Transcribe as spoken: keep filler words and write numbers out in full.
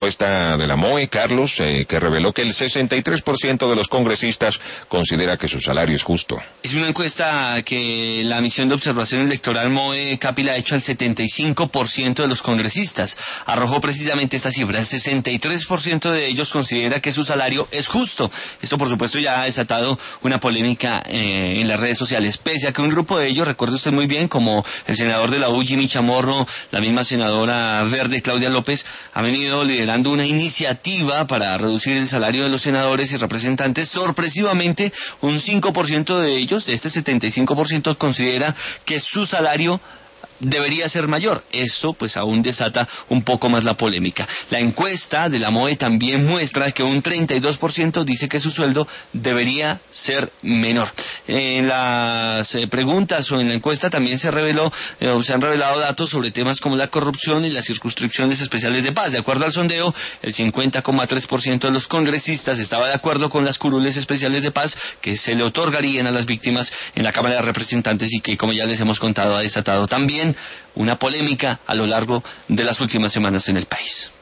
Encuesta de la M O E, Carlos, eh, que reveló que el sesenta y tres por ciento de los congresistas considera que su salario es justo. Es una encuesta que la misión de observación electoral M O E Capi la ha hecho al setenta y cinco por ciento de los congresistas. Arrojó precisamente esta cifra. El sesenta y tres por ciento de ellos considera que su salario es justo. Esto, por supuesto, ya ha desatado una polémica eh, en las redes sociales. Pese a que un grupo de ellos, recuerde usted muy bien, como el senador de la U, Jimmy Chamorro, la misma senadora verde, Claudia López, ha venido liderando una iniciativa para reducir el salario de los senadores y representantes. Sorpresivamente, un cinco por ciento de ellos, de este setenta y cinco por ciento, considera que su salario debería ser mayor. Eso pues aún desata un poco más la polémica. La encuesta de la M O E también muestra que un treinta y dos por ciento dice que su sueldo debería ser menor. En las eh, preguntas o en la encuesta también se reveló, eh, se han revelado datos sobre temas como la corrupción y las circunscripciones especiales de paz. De acuerdo al sondeo, el cincuenta coma tres por ciento de los congresistas estaba de acuerdo con las curules especiales de paz que se le otorgarían a las víctimas en la Cámara de Representantes y que, como ya les hemos contado, ha desatado también una polémica a lo largo de las últimas semanas en el país.